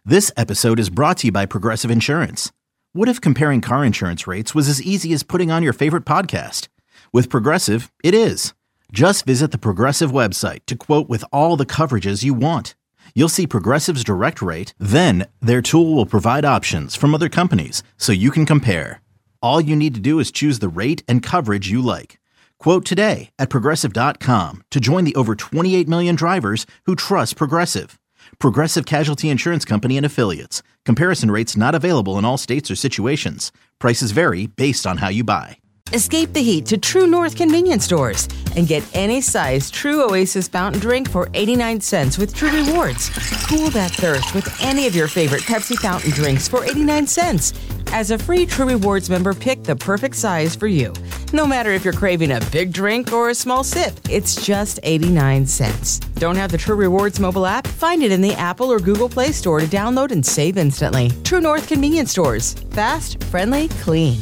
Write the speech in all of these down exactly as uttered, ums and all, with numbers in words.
This episode is brought to you by Progressive Insurance. What if comparing car insurance rates was as easy as putting on your favorite podcast? With Progressive, it is. Just visit the Progressive website to quote with all the coverages you want. You'll see Progressive's direct rate, then their tool will provide options from other companies so you can compare. All you need to do is choose the rate and coverage you like. Quote today at progressive dot com to join the over twenty-eight million drivers who trust Progressive. Progressive Casualty Insurance Company and Affiliates. Comparison rates not available in all states or situations. Prices vary based on how you buy. Escape the heat to True North convenience stores and get any size True Oasis fountain drink for eighty-nine cents with True Rewards. Cool that thirst with any of your favorite Pepsi fountain drinks for eighty-nine cents. As a free True Rewards member, pick the perfect size for you. No matter if you're craving a big drink or a small sip, it's just eighty-nine cents. Don't have the True Rewards mobile app? Find it in the Apple or Google Play Store to download and save instantly. True North convenience stores. Fast, friendly, clean.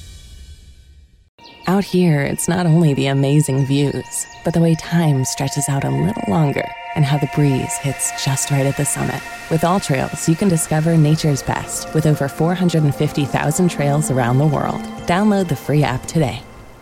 Out here, it's not only the amazing views, but the way time stretches out a little longer and how the breeze hits just right at the summit. With All Trails, you can discover nature's best with over four hundred fifty thousand trails around the world. Download the free app today.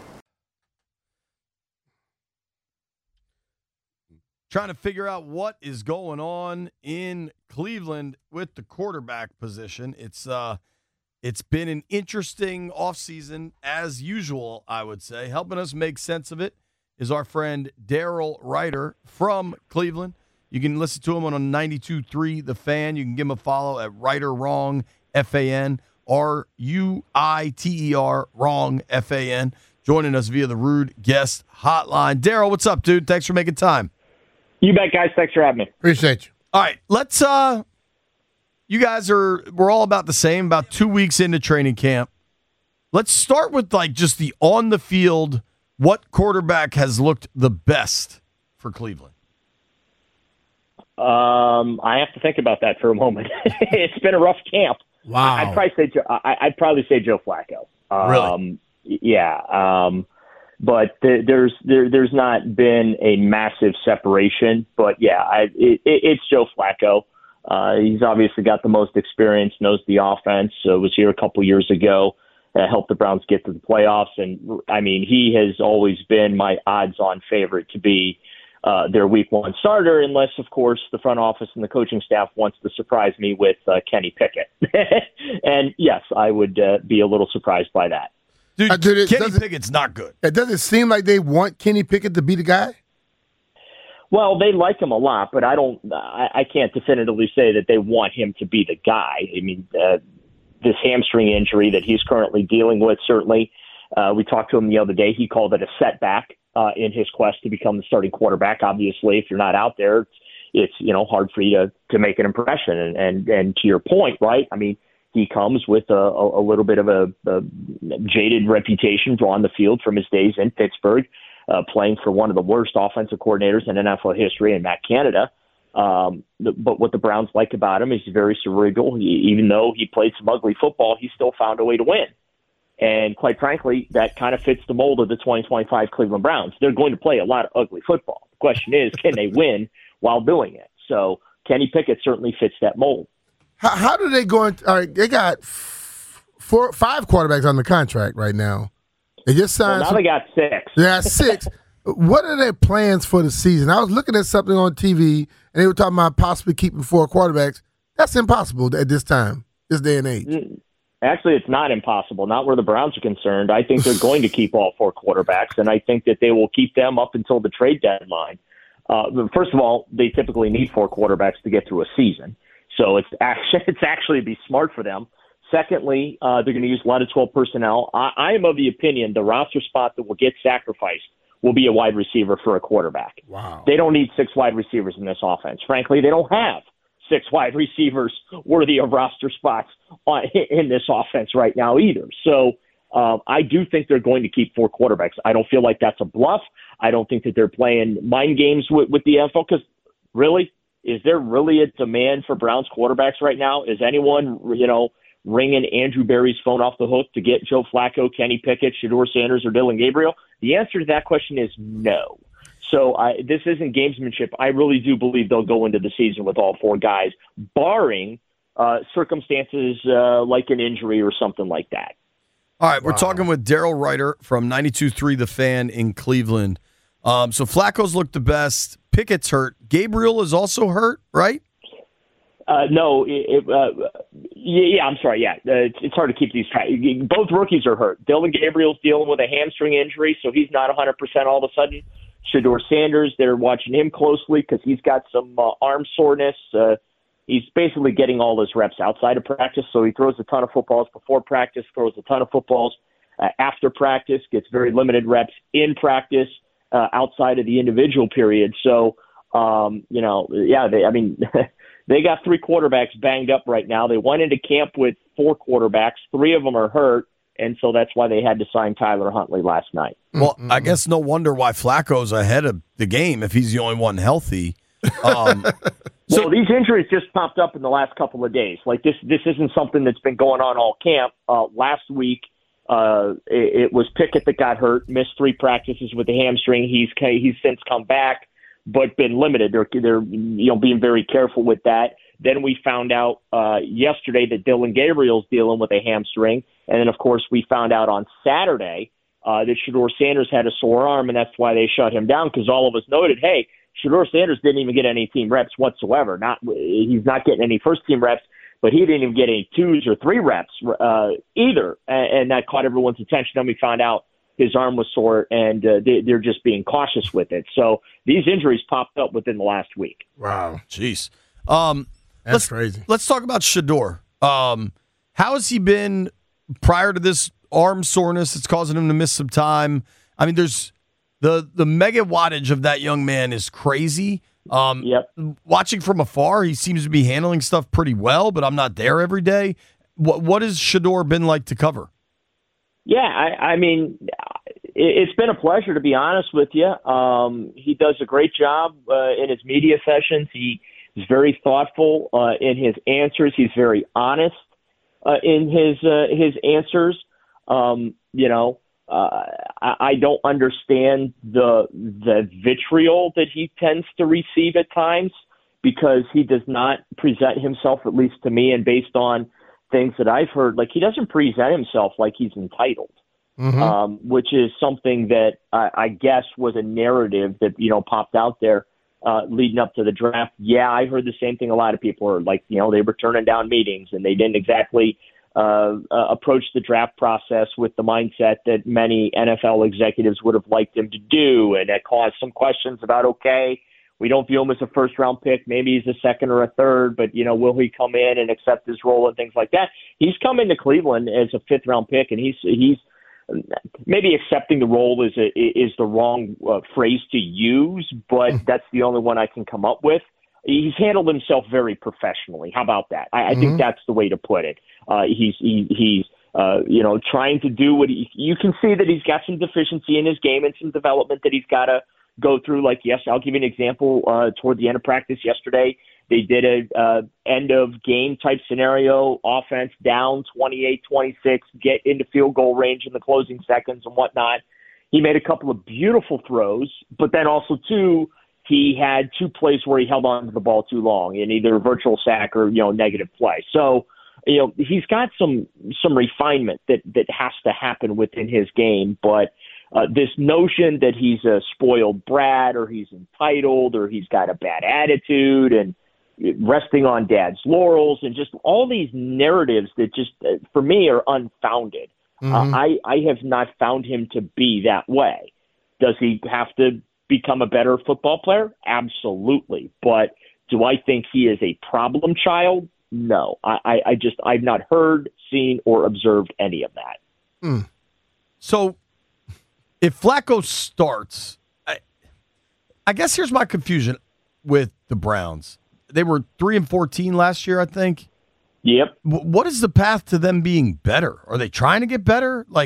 Trying to figure out what is going on in Cleveland with the quarterback position. It's uh, it's been an interesting offseason as usual, I would say. Helping us make sense of it is our friend Daryl Ruiter from Cleveland. You can listen to him on ninety-two point three The Fan. You can give him a follow at Ruiter Wrong, F A N, R U I T E R, Wrong, F A N. Joining us via the Rude Guest Hotline. Daryl, what's up, dude? Thanks for making time. You bet, guys. Thanks for having me. Appreciate you. All right, let's, uh, you guys are, we're all about the same, about two weeks into training camp. Let's start with, like, just the on the field, what quarterback has looked the best for Cleveland? Um, I have to think about that for a moment. It's been a rough camp. Wow. I'd probably say, I, I'd probably say Joe Flacco. Um, Really? Yeah. Um, But there's there, there's not been a massive separation. But, yeah, I, it, it's Joe Flacco. Uh, he's obviously got the most experience, knows the offense, uh, was here a couple years ago, uh, helped the Browns get to the playoffs. And, I mean, he has always been my odds-on favorite to be uh, their week one starter, unless, of course, the front office and the coaching staff wants to surprise me with uh, Kenny Pickett. And, yes, I would uh, be a little surprised by that. Dude, Uh, dude, it Kenny doesn't- Pickett's not good. It doesn't seem like they want Kenny Pickett to be the guy. Well, they like him a lot, but I don't. I, I can't definitively say that they want him to be the guy. I mean, uh, this hamstring injury that he's currently dealing with, certainly, uh, we talked to him the other day. He called it a setback uh, in his quest to become the starting quarterback. Obviously, if you're not out there, it's, it's you know hard for you to to make an impression. And and and to your point, right? I mean, he comes with a, a, a little bit of a, a jaded reputation on the field from his days in Pittsburgh. Uh, playing for one of the worst offensive coordinators in N F L history, in Matt Canada. Um, the, but what the Browns like about him is he's very cerebral. He, even though he played some ugly football, he still found a way to win. And quite frankly, that kind of fits the mold of the twenty twenty-five Cleveland Browns. They're going to play a lot of ugly football. The question is, can they win while doing it? So Kenny Pickett certainly fits that mold. How, how do they go? Into, all right, they got f- four, five quarterbacks on the contract right now. They just signed. Well, now some, they got six. They got six. What are their plans for the season? I was looking at something on T V, and they were talking about possibly keeping four quarterbacks. That's impossible at this time, this day and age. Actually, it's not impossible. Not where the Browns are concerned. I think they're going to keep all four quarterbacks, and I think that they will keep them up until the trade deadline. Uh, first of all, they typically need four quarterbacks to get through a season, so it's actually it's actually be smart for them. Secondly, uh, they're going to use a lot of twelve personnel. I, I am of the opinion the roster spot that will get sacrificed will be a wide receiver for a quarterback. Wow. They don't need six wide receivers in this offense. Frankly, they don't have six wide receivers worthy of roster spots on, in this offense right now either. So uh, I do think they're going to keep four quarterbacks. I don't feel like that's a bluff. I don't think that they're playing mind games with, with the N F L because really, is there really a demand for Browns quarterbacks right now? Is anyone, you know, ringing Andrew Berry's phone off the hook to get Joe Flacco, Kenny Pickett, Shedeur Sanders, or Dylan Gabriel? The answer to that question is no. So I, this isn't gamesmanship. I really do believe they'll go into the season with all four guys, barring uh, circumstances uh, like an injury or something like that. All right, we're wow. talking with Daryl Ryder from ninety-two point three The Fan in Cleveland. Um, so Flacco's looked the best. Pickett's hurt. Gabriel is also hurt, right? Uh, no, it, uh, yeah, yeah, I'm sorry. Yeah, uh, it's, it's hard to keep these track. Both rookies are hurt. Dylan Gabriel's dealing with a hamstring injury, so he's not one hundred percent all of a sudden. Shedeur Sanders, they're watching him closely because he's got some uh, arm soreness. Uh, he's basically getting all his reps outside of practice, so he throws a ton of footballs before practice, throws a ton of footballs uh, after practice, gets very limited reps in practice uh, outside of the individual period. So, um, you know, yeah, they, I mean, they got three quarterbacks banged up right now. They went into camp with four quarterbacks. Three of them are hurt. And so that's why they had to sign Tyler Huntley last night. Well, I guess no wonder why Flacco's ahead of the game if he's the only one healthy. Um, so well, these injuries just popped up in the last couple of days. Like this, this isn't something that's been going on all camp. Uh, last week, uh, it, it was Pickett that got hurt, missed three practices with the hamstring. He's he's since come back, but been limited. They're they're you know being very careful with that. Then we found out uh, yesterday that Dylan Gabriel's dealing with a hamstring. And then, of course, we found out on Saturday uh, that Shedeur Sanders had a sore arm, and that's why they shut him down, because all of us noted, hey, Shedeur Sanders didn't even get any team reps whatsoever. Not He's not getting any first-team reps, but he didn't even get any twos or three reps uh, either, and, and that caught everyone's attention. Then we found out his arm was sore, and uh, they, they're just being cautious with it. So these injuries popped up within the last week. Wow. Jeez. Um, That's let's, crazy. Let's talk about Shedeur. Um, how has he been prior to this arm soreness that's causing him to miss some time? I mean, there's the the mega wattage of that young man is crazy. Um, yep. Watching from afar, he seems to be handling stuff pretty well, but I'm not there every day. What what has Shedeur been like to cover? Yeah, I, I mean, it's been a pleasure, to be honest with you. Um, he does a great job uh, in his media sessions. He He's very thoughtful uh, in his answers. He's very honest uh, in his uh, his answers. Um, you know, uh, I, I don't understand the the vitriol that he tends to receive at times, because he does not present himself, at least to me, and based on things that I've heard, like he doesn't present himself like he's entitled, mm-hmm. um, which is something that I, I guess was a narrative that, you know, popped out there. Uh, leading up to the draft. Yeah, I heard the same thing. A lot of people are like, you know, they were turning down meetings and they didn't exactly uh, uh, approach the draft process with the mindset that many N F L executives would have liked him to do. And that caused some questions about, okay, we don't view him as a first round pick. Maybe he's a second or a third, but, you know, will he come in and accept his role and things like that? He's come into Cleveland as a fifth round pick, and he's, he's, maybe accepting the role is a, is the wrong uh, phrase to use, but that's the only one I can come up with. He's handled himself very professionally. How about that? I, I mm-hmm. think that's the way to put it. Uh, he's he, he's uh, you know trying to do what he, you can see that he's got some deficiency in his game and some development that he's got to go through. Like, yes, I'll give you an example. Uh, toward the end of practice yesterday, they did a uh, end of game type scenario, offense down twenty-eight twenty-six, get into field goal range in the closing seconds and whatnot. He made a couple of beautiful throws, but then also two, he had two plays where he held on to the ball too long in either a virtual sack or, you know, negative play. So, you know, he's got some, some refinement that, that has to happen within his game, but Uh, this notion that he's a spoiled brat or he's entitled or he's got a bad attitude and resting on dad's laurels and just all these narratives that just, uh, for me, are unfounded. Mm-hmm. Uh, I, I have not found him to be that way. Does he have to become a better football player? Absolutely. But do I think he is a problem child? No. I, I, I just, I've not heard, seen, or observed any of that. Mm. So, if Flacco starts, I, I guess here's my confusion with the Browns. They were three and fourteen last year, I think. Yep. W- what is the path to them being better? Are they trying to get better? Like,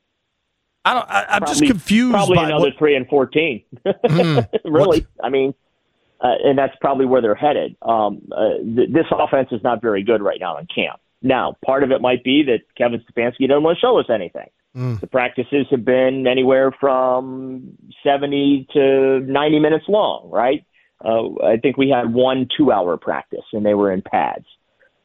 I don't. I, I'm probably, just confused. Probably by another what, three and fourteen. Mm, really, what? I mean, uh, and that's probably where they're headed. Um, uh, th- this offense is not very good right now in camp. Now, part of it might be that Kevin Stefanski doesn't want to show us anything. Mm. The practices have been anywhere from seventy to ninety minutes long, right? Uh, I think we had one two-hour practice, and they were in pads.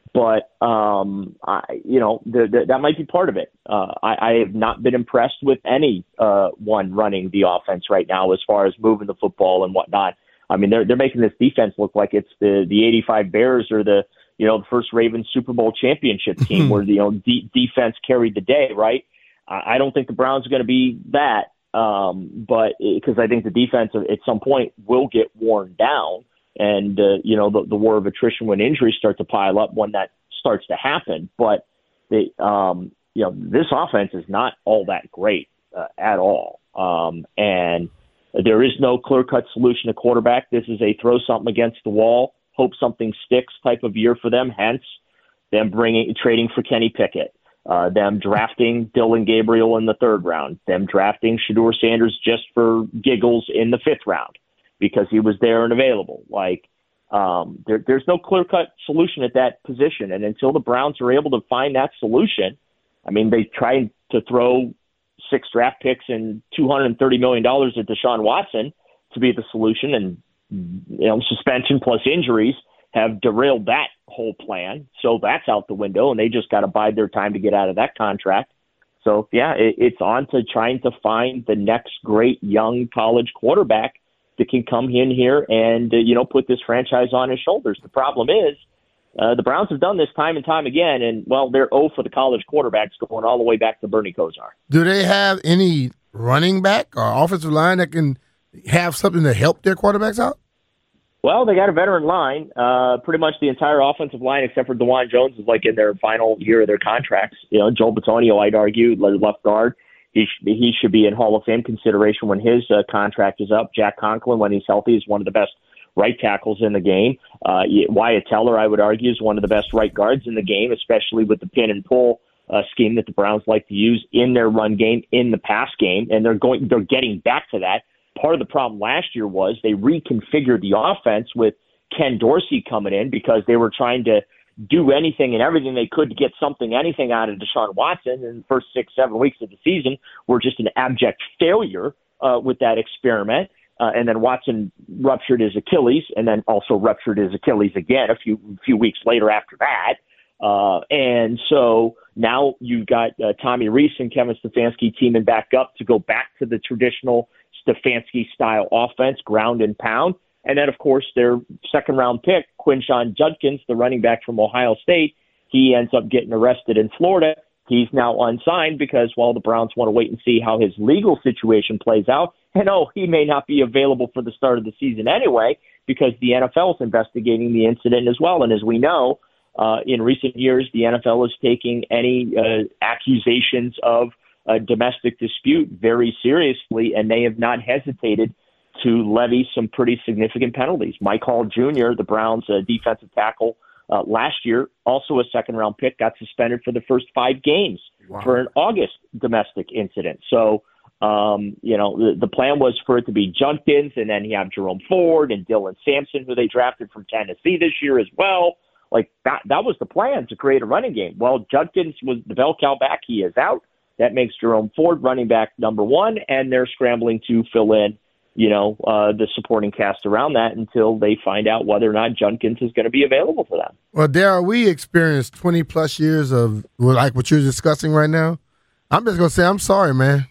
But, um, I, you know, the, the, that might be part of it. Uh, I, I have not been impressed with any uh, one running the offense right now as far as moving the football and whatnot. I mean, they're they're making this defense look like it's the the eighty-five Bears or the, you know, the first Ravens Super Bowl championship team where, you know, de- defense carried the day, right? I, I don't think the Browns are going to be that, um, but because I think the defense at some point will get worn down. And, uh, you know, the, the war of attrition when injuries start to pile up when that starts to happen. But, they, um, you know, this offense is not all that great uh, at all. Um, and there is no clear-cut solution to quarterback. This is a throw something against the wall, hope something sticks type of year for them, hence them bringing trading for Kenny Pickett, uh, them drafting Dylan Gabriel in the third round, them drafting Shedeur Sanders just for giggles in the fifth round, because he was there and available. Like, um, there, there's no clear-cut solution at that position. And until the Browns are able to find that solution, I mean, they tried to throw six draft picks and two hundred thirty million dollars at Deshaun Watson to be the solution. And, you know, suspension plus injuries have derailed that whole plan. So that's out the window, and they just got to bide their time to get out of that contract. So, yeah, it, it's on to trying to find the next great young college quarterback that can come in here and, uh, you know, put this franchise on his shoulders. The problem is uh, the Browns have done this time and time again, and, well, they're oh for the college quarterbacks going all the way back to Bernie Kosar. Do they have any running back or offensive line that can have something to help their quarterbacks out? Well, they got a veteran line. Uh, pretty much the entire offensive line, except for DeJuan Jones, is like in their final year of their contracts. You know, Joel Bitonio, I'd argue, left guard. He sh- he should be in Hall of Fame consideration when his uh, contract is up. Jack Conklin, when he's healthy, is one of the best right tackles in the game. Uh, Wyatt Teller, I would argue, is one of the best right guards in the game, especially with the pin and pull uh, scheme that the Browns like to use in their run game, in the pass game, and they're going they're getting back to that. Part of the problem last year was they reconfigured the offense with Ken Dorsey coming in because they were trying to do anything and everything they could to get something, anything out of Deshaun Watson. And the first six, seven weeks of the season were just an abject failure uh, with that experiment. Uh, and then Watson ruptured his Achilles and then also ruptured his Achilles again a few few weeks later after that. Uh, and so now you've got uh, Tommy Rees and Kevin Stefanski teaming back up to go back to the traditional Stefanski-style offense, ground and pound. And then, of course, their second-round pick, Quinshon Judkins, the running back from Ohio State, he ends up getting arrested in Florida. He's now unsigned because, well, the Browns want to wait and see how his legal situation plays out. And, oh, he may not be available for the start of the season anyway because the N F L is investigating the incident as well. And as we know, uh, in recent years, the N F L is taking any uh, accusations of a domestic dispute very seriously, and they have not hesitated to levy some pretty significant penalties. Mike Hall Junior, the Browns' uh, defensive tackle uh, last year, also a second-round pick, got suspended for the first five games wow. for an August domestic incident. So, um, you know, the, the plan was for it to be Judkins, and then you have Jerome Ford and Dylan Sampson, who they drafted from Tennessee this year as well. Like, that, that was the plan, to create a running game. Well, Judkins was the bell cow back. He is out. That makes Jerome Ford running back number one, and they're scrambling to fill in, you know, uh, the supporting cast around that until they find out whether or not Judkins is going to be available for them. Well, Darryl, we experienced twenty-plus years of, well, like what you're discussing right now. I'm just going to say I'm sorry, man.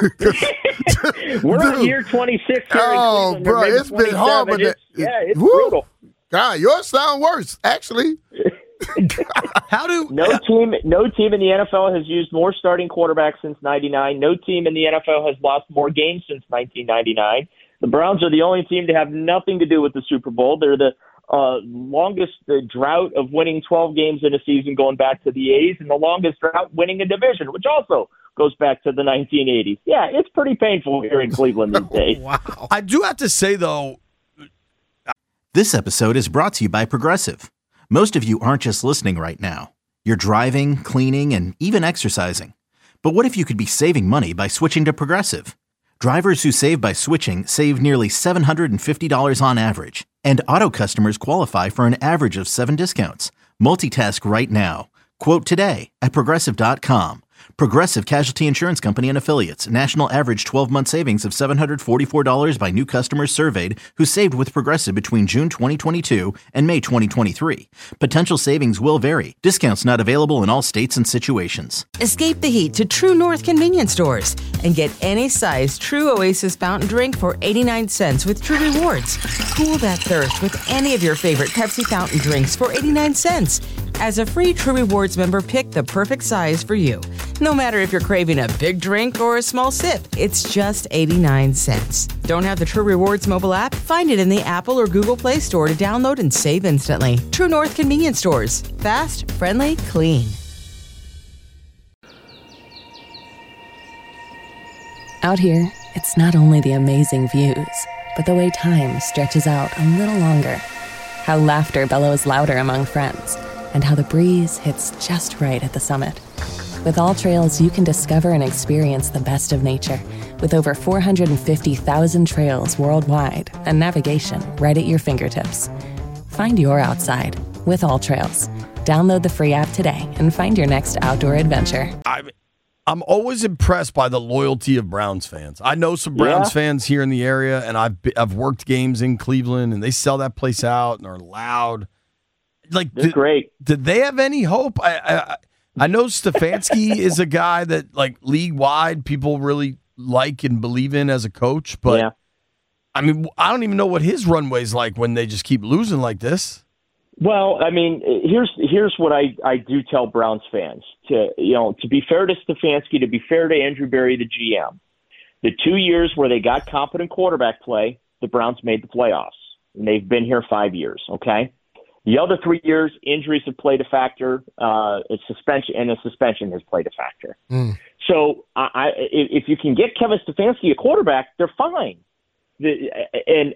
We're on year twenty-six here Oh, in bro, it's been hard. But it's, it, yeah, it's woo, brutal. God, yours sound worse, actually. How do no team no team in the N F L has used more starting quarterbacks since ninety-nine. No team in the N F L has lost more games since nineteen ninety-nine. The Browns are the only team to have nothing to do with the Super Bowl. They're the uh, longest the drought of winning twelve games in a season going back to the eighties, and the longest drought winning a division, which also goes back to the nineteen eighties. Yeah, it's pretty painful here in Cleveland these days. Wow. I do have to say, though. This episode is brought to you by Progressive. Most of you aren't just listening right now. You're driving, cleaning, and even exercising. But what if you could be saving money by switching to Progressive? Drivers who save by switching save nearly seven hundred fifty dollars on average. And auto customers qualify for an average of seven discounts. Multitask right now. Quote today at Progressive dot com. Progressive Casualty Insurance Company and Affiliates. National average twelve-month savings of seven hundred forty-four dollars by new customers surveyed who saved with Progressive between June twenty twenty-two and May twenty twenty-three. Potential savings will vary. Discounts not available in all states and situations. Escape the heat to True North convenience stores and get any size True Oasis fountain drink for eighty-nine cents with True Rewards. Cool that thirst with any of your favorite Pepsi fountain drinks for eighty-nine cents. As a free True Rewards member, pick the perfect size for you. No matter if you're craving a big drink or a small sip, it's just eighty-nine cents. Don't have the True Rewards mobile app? Find it in the Apple or Google Play Store to download and save instantly. True North convenience stores. Fast, friendly, clean. Out here, it's not only the amazing views, but the way time stretches out a little longer. How laughter bellows louder among friends, and how the breeze hits just right at the summit. With All Trails, you can discover and experience the best of nature with over four hundred fifty thousand trails worldwide and navigation right at your fingertips. Find your outside with All Trails. Download the free app today and find your next outdoor adventure. I'm, I'm always impressed by the loyalty of Browns fans. I know some Browns Yeah. fans here in the area, and I've be- I've worked games in Cleveland, and they sell that place out and are loud. Like, They're did, great. did they have any hope? I I, I know Stefanski is a guy that, like, league wide people really like and believe in as a coach, but Yeah. I mean, I don't even know what his runway's like when they just keep losing like this. Well, I mean, here's here's what I, I do tell Browns fans. To you know, to be fair to Stefanski, to be fair to Andrew Berry, the G M, the two years where they got competent quarterback play, the Browns made the playoffs, and they've been here five years. Okay, the other three years, injuries have played a factor. Uh, a suspension and a suspension has played a factor. Mm. So, I, I if you can get Kevin Stefanski a quarterback, they're fine. The, and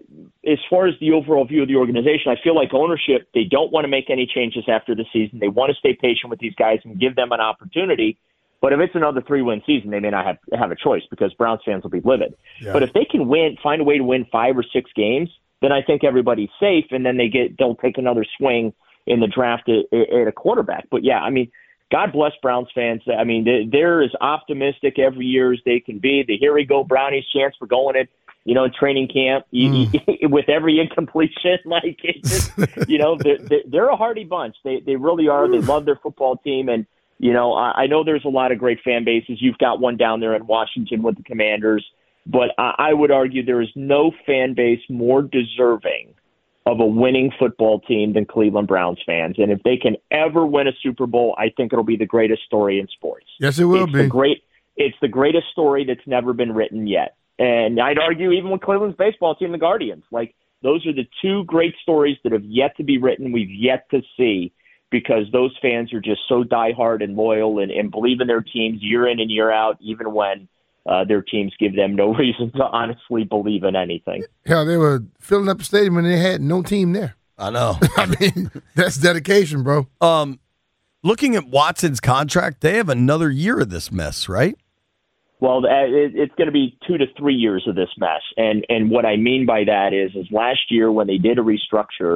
as far as the overall view of the organization, I feel like ownership, they don't want to make any changes after the season. They want to stay patient with these guys and give them an opportunity. But if it's another three-win season, they may not have, have a choice because Browns fans will be livid. Yeah. But if they can win, find a way to win five or six games, then I think everybody's safe, and then they get they'll take another swing in the draft at, at a quarterback. But, yeah, I mean, God bless Browns fans. I mean, they're as optimistic every year as they can be. The here we go Brownies chance for going it. You know, in training camp, you, Mm. you, with every incompletion, like it just, you know, they're, they're a hardy bunch. They they really are. They love their football team, and you know, I, I know there's a lot of great fan bases. You've got one down there in Washington with the Commanders, but I, I would argue there is no fan base more deserving of a winning football team than Cleveland Browns fans. And if they can ever win a Super Bowl, I think it'll be the greatest story in sports. Yes, it will it's be. The great, it's the greatest story that's never been written yet. And I'd argue even with Cleveland's baseball team, the Guardians, like those are the two great stories that have yet to be written. We've yet to see because those fans are just so diehard and loyal and, and believe in their teams year in and year out, even when uh, their teams give them no reason to honestly believe in anything. Hell, they were filling up the stadium and they had no team there. I know. I mean, that's dedication, bro. Um, looking at Watson's contract, they have another year of this mess, right? Well, it's going to be two to three years of this mess. And and what I mean by that is, is last year when they did a restructure,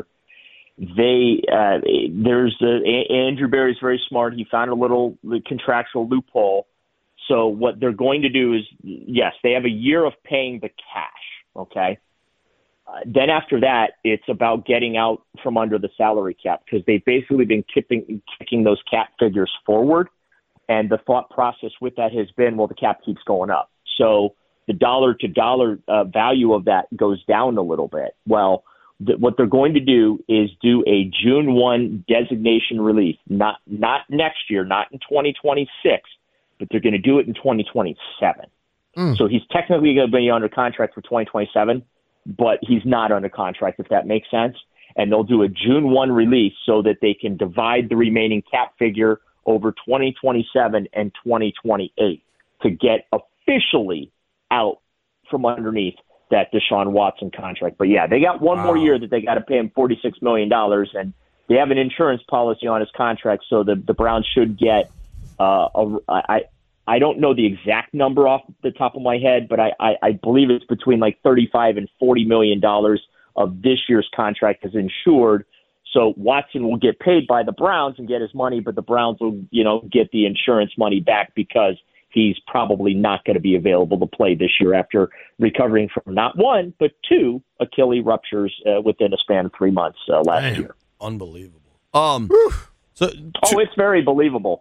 they uh, there's a, Andrew Berry's very smart. He found a little contractual loophole. So what they're going to do is, yes, they have a year of paying the cash, okay? Uh, then after that, it's about getting out from under the salary cap because they've basically been kicking, kicking those cap figures forward. And the thought process with that has been, well, the cap keeps going up. So the dollar to dollar uh, value of that goes down a little bit. Well, th- what they're going to do is do a June first designation release, not not next year, not in twenty twenty-six, but they're going to do it in twenty twenty-seven. Mm. So he's technically going to be under contract for twenty twenty-seven, but he's not under contract, if that makes sense. And they'll do a June first release so that they can divide the remaining cap figure over twenty twenty-seven and twenty twenty-eight to get officially out from underneath that Deshaun Watson contract. But, yeah, they got one wow. more year that they got to pay him forty-six million dollars, and they have an insurance policy on his contract, so the, the Browns should get uh, a, I, I don't know the exact number off the top of my head, but I, I, I believe it's between like thirty-five and forty million dollars of this year's contract is insured So Watson will get paid by the Browns and get his money, but the Browns will, you know, get the insurance money back because he's probably not going to be available to play this year after recovering from not one, but two Achilles ruptures uh, within a span of three months uh, last Damn. year. Unbelievable. Um, so oh, it's very believable.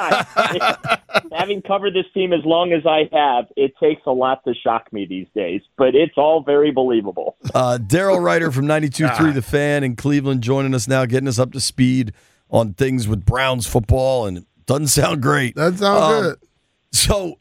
Having covered this team as long as I have, it takes a lot to shock me these days, but it's all very believable. Uh, Daryl Ryder from ninety-two point three The Fan in Cleveland joining us now, getting us up to speed on things with Browns football, and it doesn't sound great. That sounds um, good. So,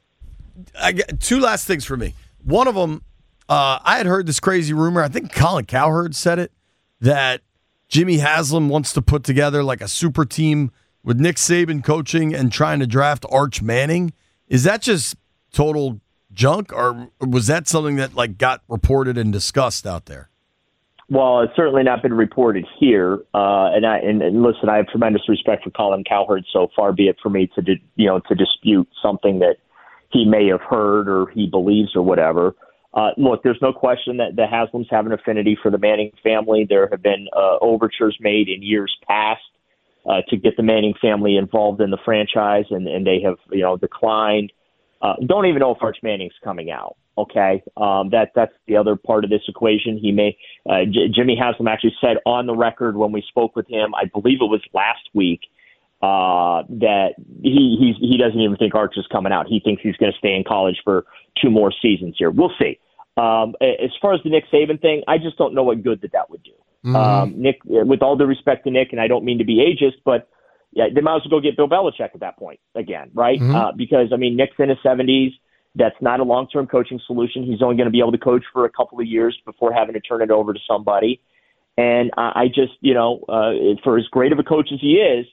I get two last things for me. One of them, uh, I had heard this crazy rumor. I think Colin Cowherd said it, that Jimmy Haslam wants to put together like a super team with Nick Saban coaching and trying to draft Arch Manning. Is that just total junk, or was that something that like got reported and discussed out there? Well, it's certainly not been reported here. Uh, and I and, and listen, I have tremendous respect for Colin Cowherd. So far be it for me to di- you know to dispute something that he may have heard or he believes or whatever. Uh, look, there's no question that the Haslams have an affinity for the Manning family. There have been uh, overtures made in years past uh, to get the Manning family involved in the franchise, and, and they have, you know, declined. Uh, don't even know if Arch Manning's coming out. Okay, um, that that's the other part of this equation. He may uh, J- Jimmy Haslam actually said on the record when we spoke with him, I believe it was last week, uh, that he he's, he doesn't even think Arch is coming out. He thinks he's going to stay in college for two more seasons here. We'll see. Um, as far as the Nick Saban thing, I just don't know what good that that would do. Mm-hmm. Um, Nick, with all due respect to Nick, and I don't mean to be ageist, but yeah, they might as well go get Bill Belichick at that point again, right? Mm-hmm. Uh, because, I mean, Nick's in his seventies. That's not a long-term coaching solution. He's only going to be able to coach for a couple of years before having to turn it over to somebody. And I, I just, you know, uh, for as great of a coach as he is,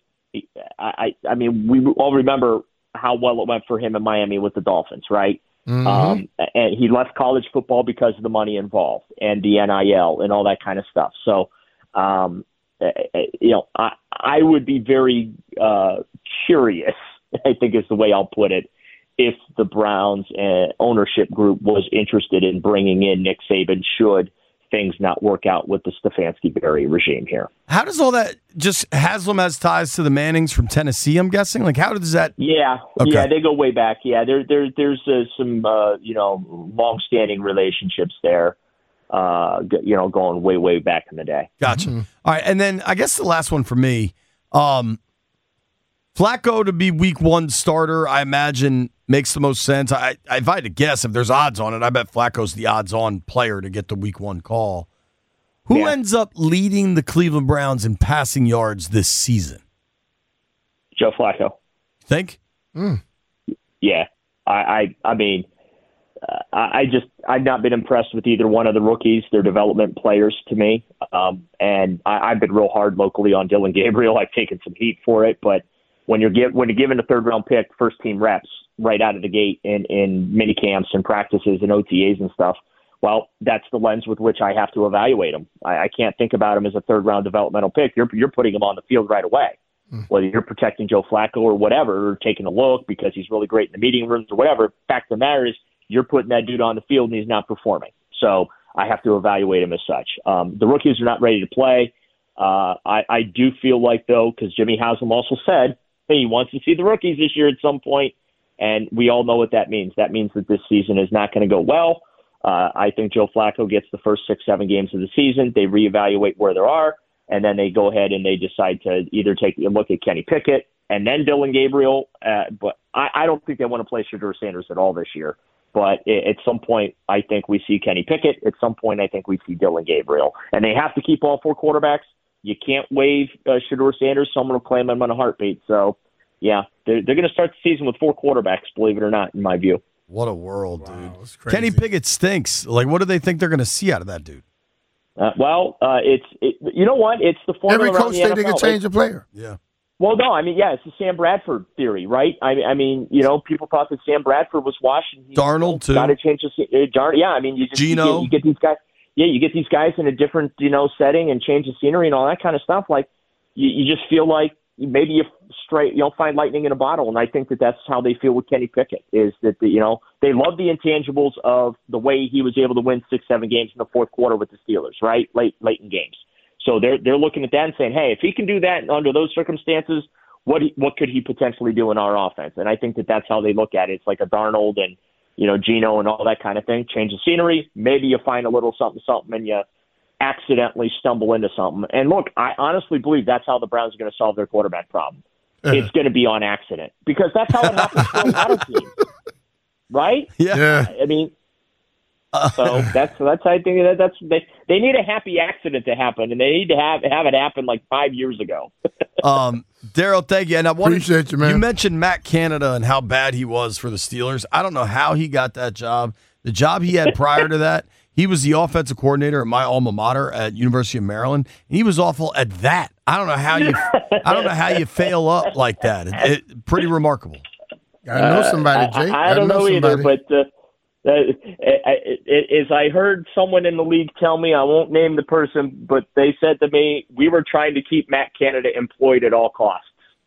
I, I, I mean, we all remember how well it went for him in Miami with the Dolphins, right? Mm-hmm. Um, and he left college football because of the money involved and the N I L and all that kind of stuff. So, um, you know, I, I would be very uh, curious, I think is the way I'll put it, if the Browns uh, ownership group was interested in bringing in Nick Saban should things not work out with the Stefanski-Berry regime here. How does all that, just Haslam has ties to the Mannings from Tennessee, I'm guessing? Like, how does that? Yeah, okay. yeah, they go way back. Yeah, there, there, there's uh, some, uh, you know, long-standing relationships there, uh, you know, going way, way back in the day. Gotcha. Mm-hmm. All right, and then I guess the last one for me, um, Flacco to be week one starter, I imagine makes the most sense. I, if I had to guess, if there's odds on it, I bet Flacco's the odds-on player to get the week one call. Who yeah. ends up leading the Cleveland Browns in passing yards this season? Joe Flacco. Think? Mm. Yeah. I, I, I mean, uh, I just, I've not been impressed with either one of the rookies. They're development players to me. Um, and I, I've been real hard locally on Dylan Gabriel. I've taken some heat for it, but when you're give, when you're given a third round pick, first team reps right out of the gate in, in mini camps and practices and O T As and stuff, well, that's the lens with which I have to evaluate him. I, I can't think about him as a third round developmental pick. You're you're putting him on the field right away, mm. whether you're protecting Joe Flacco or whatever, or taking a look because he's really great in the meeting rooms or whatever. Fact of the matter is, you're putting that dude on the field and he's not performing. So I have to evaluate him as such. Um, the rookies are not ready to play. Uh, I, I do feel like, though, because Jimmy Haslam also said, hey, he wants to see the rookies this year at some point, and we all know what that means. That means that this season is not going to go well. Uh, I think Joe Flacco gets the first six, seven games of the season. They reevaluate where they are, and then they go ahead and they decide to either take a look at Kenny Pickett and then Dylan Gabriel. Uh, but I, I don't think they want to play Shedeur Sanders at all this year. But at some point, I think we see Kenny Pickett. At some point, I think we see Dylan Gabriel. And they have to keep all four quarterbacks. You can't waive uh, Shedeur Sanders. Someone will claim him on a heartbeat. So, yeah, they're, they're going to start the season with four quarterbacks, believe it or not, in my view. What a world, wow, dude. Kenny Pickett stinks. Like, what do they think they're going to see out of that dude? Uh, well, uh, it's it, you know what? It's the formula Every coach around the they can change a player. Yeah. Well, no, I mean, yeah, it's the Sam Bradford theory, right? I mean, I mean, you know, people thought that Sam Bradford was washed. And he, Darnold, you know, too. Got to change the uh, Darn, Yeah, I mean, you just Gino. You, get, you get these guys. Yeah, you get these guys in a different, you know, setting and change the scenery and all that kind of stuff. Like, you, you just feel like maybe you straight, you'll find lightning in a bottle. And I think that that's how they feel with Kenny Pickett, is that, the, you know, they love the intangibles of the way he was able to win six, seven games in the fourth quarter with the Steelers, right? Late, late in games. So they're they're looking at that and saying, hey, if he can do that under those circumstances, what he, what could he potentially do in our offense? And I think that that's how they look at it. It's like a Darnold and, you know, Geno and all that kind of thing. Change the scenery. Maybe you find a little something, something, and you accidentally stumble into something. And look, I honestly believe that's how the Browns are going to solve their quarterback problem. Uh-huh. It's going to be on accident because that's how it happens for a lot of teams, right? Yeah. I mean, so that's that's I think that that's they they need a happy accident to happen, and they need to have have it happen like five years ago. um, Daryl, thank you. And I wanted, Appreciate you, man. You mentioned Matt Canada and how bad he was for the Steelers. I don't know how he got that job. The job he had prior to that, he was the offensive coordinator at my alma mater at University of Maryland, and he was awful at that. I don't know how you I don't know how you fail up like that. It, it, pretty remarkable. I know somebody, uh, Jake. I, I don't know, know either, but. Uh, Uh, as I heard someone in the league tell me, I won't name the person, but they said to me, we were trying to keep Matt Canada employed at all costs.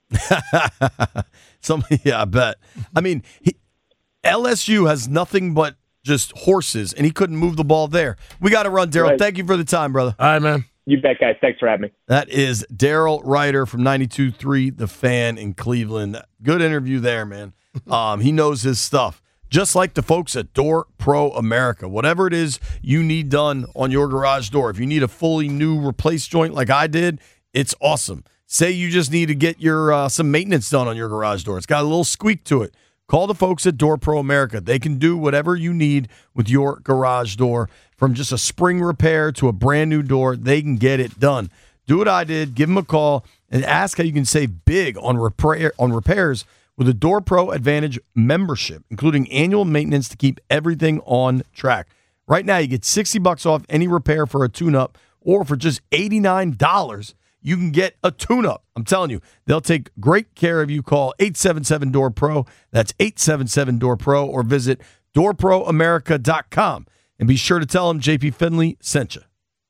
Some, yeah, I bet. I mean, he, L S U has nothing but just horses, and he couldn't move the ball there. We got to run, Daryl. Right. Thank you for the time, brother. All right, man. You bet, guys. Thanks for having me. That is Daryl Ryder from ninety-two point three The Fan in Cleveland. Good interview there, man. Um, he knows his stuff. Just like the folks at Door Pro America. Whatever it is you need done on your garage door, if you need a fully new replace joint like I did, it's awesome. Say you just need to get your uh, some maintenance done on your garage door. It's got a little squeak to it. Call the folks at Door Pro America. They can do whatever you need with your garage door. From just a spring repair to a brand new door, they can get it done. Do what I did. Give them a call and ask how you can save big on repair on repairs with a Door Pro Advantage membership, including annual maintenance to keep everything on track. Right now, you get sixty bucks off any repair for a tune-up, or for just eighty-nine dollars, you can get a tune-up. I'm telling you, they'll take great care of you. Call eight seven seven, D O O R P R O. That's eight seven seven, D O O R P R O, or visit door pro america dot com. And be sure to tell them J P Finley sent you.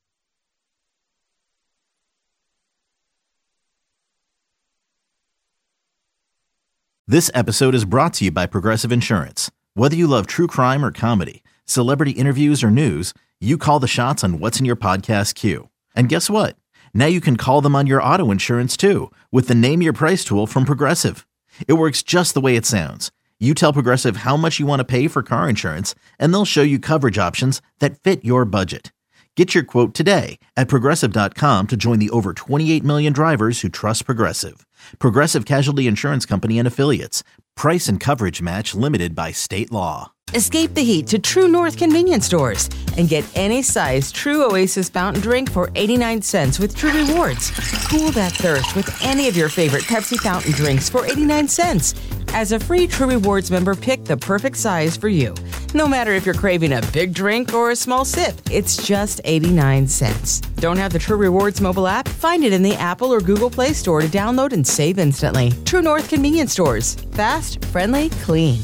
This episode is brought to you by Progressive Insurance. Whether you love true crime or comedy, celebrity interviews or news, you call the shots on what's in your podcast queue. And guess what? Now you can call them on your auto insurance too with the Name Your Price tool from Progressive. It works just the way it sounds. You tell Progressive how much you want to pay for car insurance, and they'll show you coverage options that fit your budget. Get your quote today at Progressive dot com to join the over twenty-eight million drivers who trust Progressive. Progressive Casualty Insurance Company and Affiliates. Price and coverage match limited by state law. Escape the heat to True North convenience stores and get any size True Oasis fountain drink for eighty-nine cents with True Rewards. Cool that thirst with any of your favorite Pepsi fountain drinks for eighty-nine cents. As a free True Rewards member, pick the perfect size for you. No matter if you're craving a big drink or a small sip, it's just eighty-nine cents. Don't have the True Rewards mobile app? Find it in the Apple or Google Play Store to download and save instantly. True North convenience stores. Fast, friendly, clean.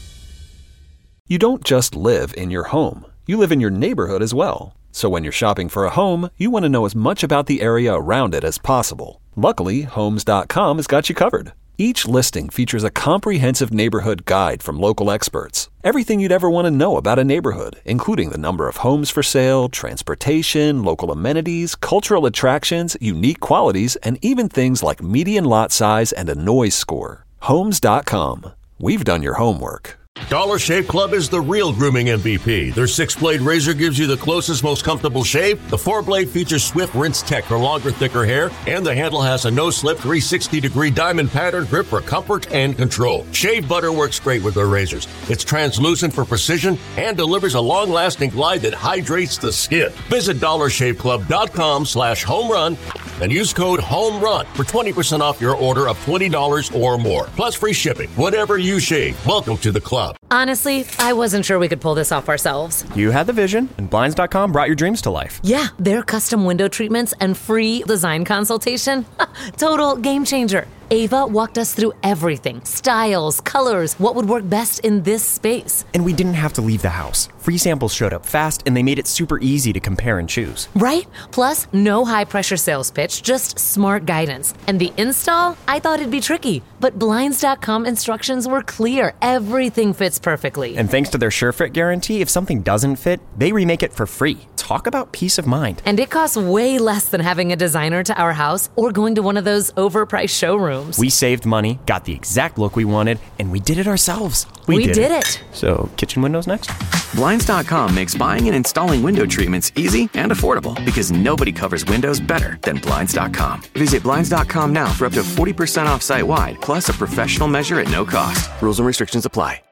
You don't just live in your home. You live in your neighborhood as well. So when you're shopping for a home, you want to know as much about the area around it as possible. Luckily, Homes dot com has got you covered. Each listing features a comprehensive neighborhood guide from local experts. Everything you'd ever want to know about a neighborhood, including the number of homes for sale, transportation, local amenities, cultural attractions, unique qualities, and even things like median lot size and a noise score. Homes dot com. We've done your homework. Dollar Shave Club is the real grooming M V P. Their six-blade razor gives you the closest, most comfortable shave. The four-blade features Swift Rinse Tech for longer, thicker hair. And the handle has a no-slip three sixty degree diamond pattern grip for comfort and control. Shave butter works great with their razors. It's translucent for precision and delivers a long-lasting glide that hydrates the skin. Visit dollar shave club dot com slash home run and use code HOMERUN for twenty percent off your order of twenty dollars or more. Plus free shipping. Whatever you shave, welcome to the club. Honestly, I wasn't sure we could pull this off ourselves. You had the vision, and Blinds dot com brought your dreams to life. Yeah, their custom window treatments and free design consultation. Total game changer. Ava walked us through everything. Styles, colors, what would work best in this space. And we didn't have to leave the house. Free samples showed up fast, and they made it super easy to compare and choose. Right? Plus, no high-pressure sales pitch, just smart guidance. And the install? I thought it'd be tricky, but Blinds dot com instructions were clear. Everything fits perfectly. And thanks to their SureFit guarantee, if something doesn't fit, they remake it for free. talk about peace of mind. And it costs way less than having a designer to our house or going to one of those overpriced showrooms. We saved money, got the exact look we wanted, and we did it ourselves. We, we did, did it. it. So, kitchen windows next? Blinds dot com makes buying and installing window treatments easy and affordable because nobody covers windows better than Blinds dot com. Visit Blinds dot com now for up to forty percent off site-wide, plus a professional measure at no cost. Rules and restrictions apply.